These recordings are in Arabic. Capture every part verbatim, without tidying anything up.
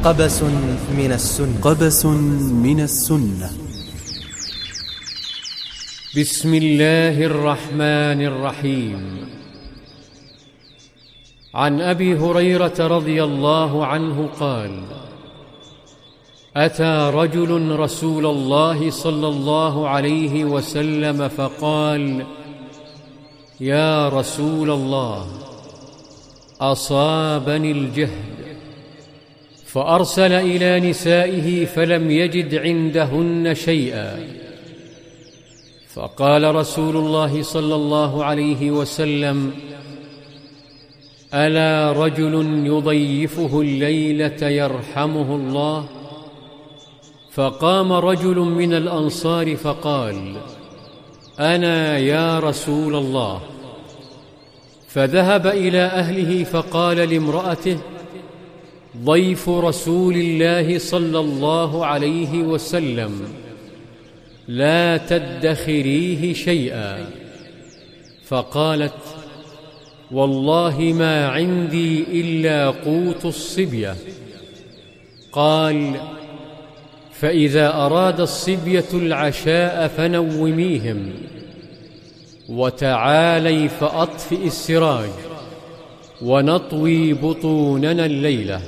قبس من السنة قبس من السنة. بسم الله الرحمن الرحيم. عن أبي هريرة رضي الله عنه قال: أتى رجل رسول الله صلى الله عليه وسلم فقال: يا رسول الله، أصابني الجهد. فأرسل إلى نسائه فلم يجد عندهن شيئا، فقال رسول الله صلى الله عليه وسلم: ألا رجل يضيفه الليلة يرحمه الله؟ فقام رجل من الأنصار فقال: أنا يا رسول الله. فذهب إلى أهله فقال لامرأته: ضيف رسول الله صلى الله عليه وسلم، لا تدخريه شيئا. فقالت: والله ما عندي إلا قوت الصبية. قال: فإذا أراد الصبية العشاء فنوميهم، وتعالي فأطفئ السراج ونطوي بطوننا الليلة.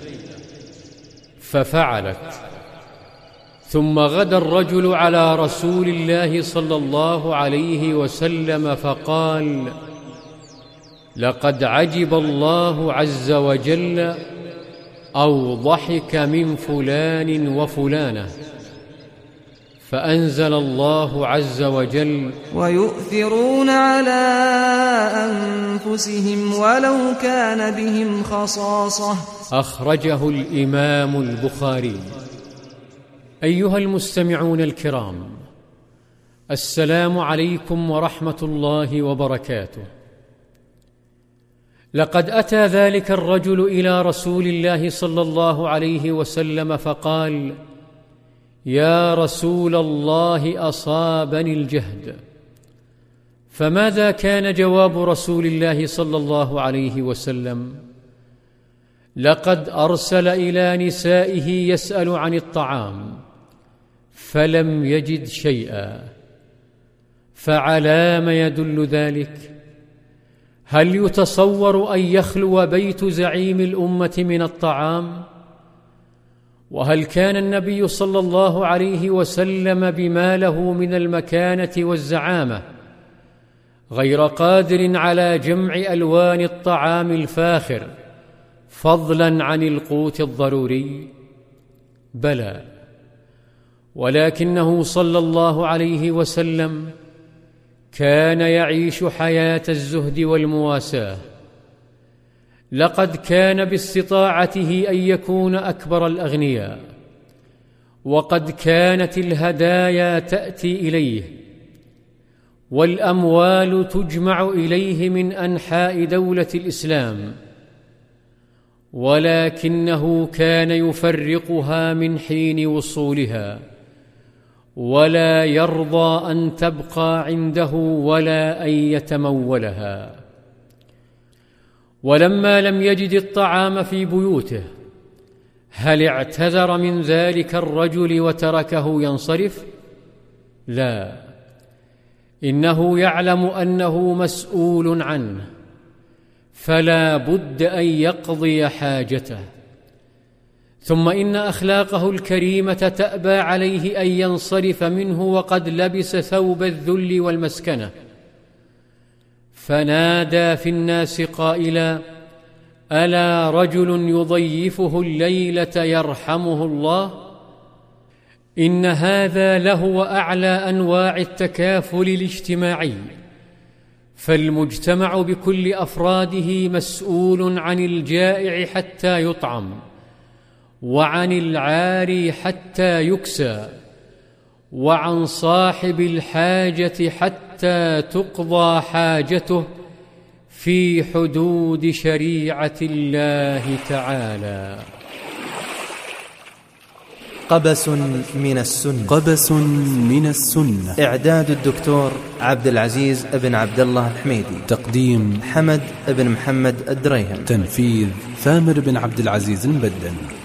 ففعلت. ثم غدا الرجل على رسول الله صلى الله عليه وسلم فقال: لقد عجب الله عز وجل أو ضحك من فلان وفلانة. فأنزل الله عز وجل: ويؤثرون على أنفسهم ولو كان بهم خصاصة. أخرجه الإمام البخاري. أيها المستمعون الكرام، السلام عليكم ورحمة الله وبركاته. لقد أتى ذلك الرجل إلى رسول الله صلى الله عليه وسلم فقال: يا رسول الله، أصابني الجهد. فماذا كان جواب رسول الله صلى الله عليه وسلم؟ لقد أرسل إلى نسائه يسأل عن الطعام فلم يجد شيئا. فعلى ما يدل ذلك؟ هل يتصور أن يخلو بيت زعيم الأمة من الطعام؟ وهل كان النبي صلى الله عليه وسلم بما له من المكانة والزعامة غير قادر على جمع ألوان الطعام الفاخر فضلا عن القوت الضروري؟ بلى، ولكنه صلى الله عليه وسلم كان يعيش حياة الزهد والمواساة. لقد كان باستطاعته أن يكون أكبر الأغنياء، وقد كانت الهدايا تأتي إليه والأموال تجمع إليه من أنحاء دولة الإسلام، ولكنه كان يفرقها من حين وصولها، ولا يرضى أن تبقى عنده ولا أن يتمولها. ولما لم يجد الطعام في بيوته، هل اعتذر من ذلك الرجل وتركه ينصرف؟ لا، إنه يعلم أنه مسؤول عنه، فلا بد أن يقضي حاجته. ثم إن أخلاقه الكريمة تأبى عليه أن ينصرف منه وقد لبس ثوب الذل والمسكنة. فنادى في الناس قائلا: ألا رجل يضيفه الليلة يرحمه الله؟ إن هذا لهو أعلى أنواع التكافل الاجتماعي، فالمجتمع بكل أفراده مسؤول عن الجائع حتى يطعم، وعن العاري حتى يكسى، وعن صاحب الحاجة حتى تقضى حاجته في حدود شريعة الله تعالى. قبس من السنة. قبس من السنة. إعداد الدكتور عبد العزيز بن عبد الله الحميدي. تقديم حمد بن محمد الدريهم. تنفيذ ثامر بن عبد العزيز المبدل.